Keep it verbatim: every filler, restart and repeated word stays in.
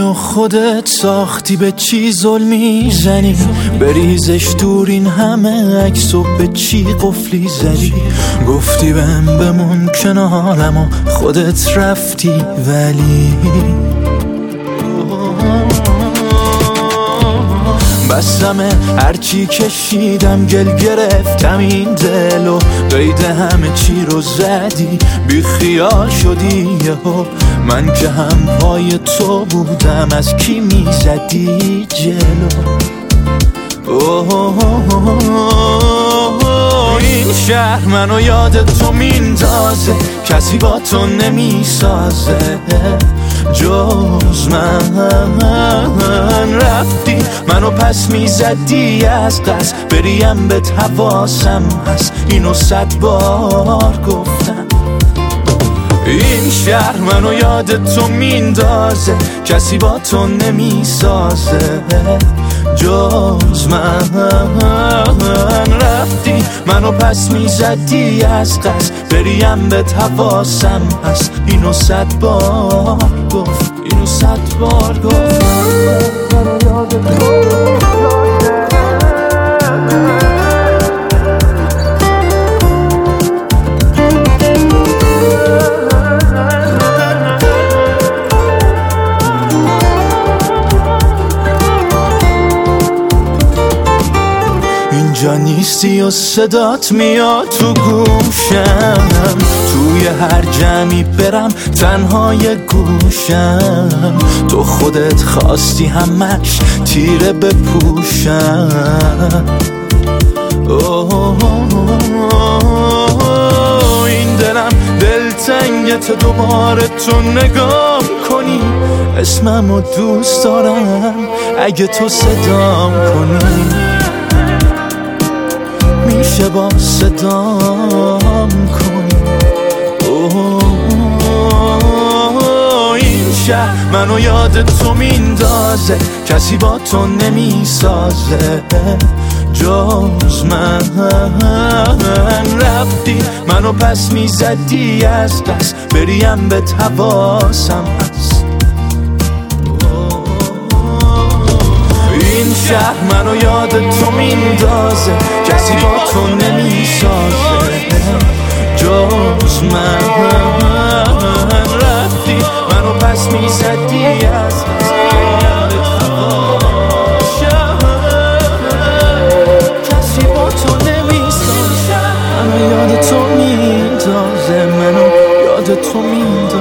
منو خودت ساختی، به چی ظلمی زنی؟ بریزش دور این همه عکس و به چی قفلی زدی؟ گفتی بهم بمون کنارم و خودت رفتی، ولی بسمه هرچی کشیدم گل گرفتم این دل و قید همه چی رو زدی، بی خیال شدی یهو. من که هم پای تو بودم، از کی میزدی جلو؟ این شهر منو یاد تو میندازه، کسی با تو نمیسازه جز من. رفتی منو پس میزدی از قصد، بریم به حواسم هست، اینو صد بار گفتم. این شهر منو یاد تو میندازه، کسی با تو نمیسازه جز من. رفتی منو پس میزدی از قصد، بریم به حواسم هست، اینو صد بار گفت، اینو صد بار گفت. اینجا نیستی و صدات میاد تو گوشم، توی هر جمعی برم تنهای گوشم. تو خودت خواستی همش تیره بپوشم. این دلم دلتنگت دوباره تو نگام کنی، اسممو دوست دارم اگه تو صدام کنی. میشه با صدام کنی. این شهر منو یاد تو میندازه، کسی با تو نمیسازه جز من. رفتی منو پس میزدی از دست، بریم به حواسم هست. این شهر منو یاد تو میندازه، کسی با تو نمیسازه جز من. رفتی منو پس میزدی از دست، کسی با تو نمیسازه. منو یاد تو میندازه، منو یاد تو میندازه.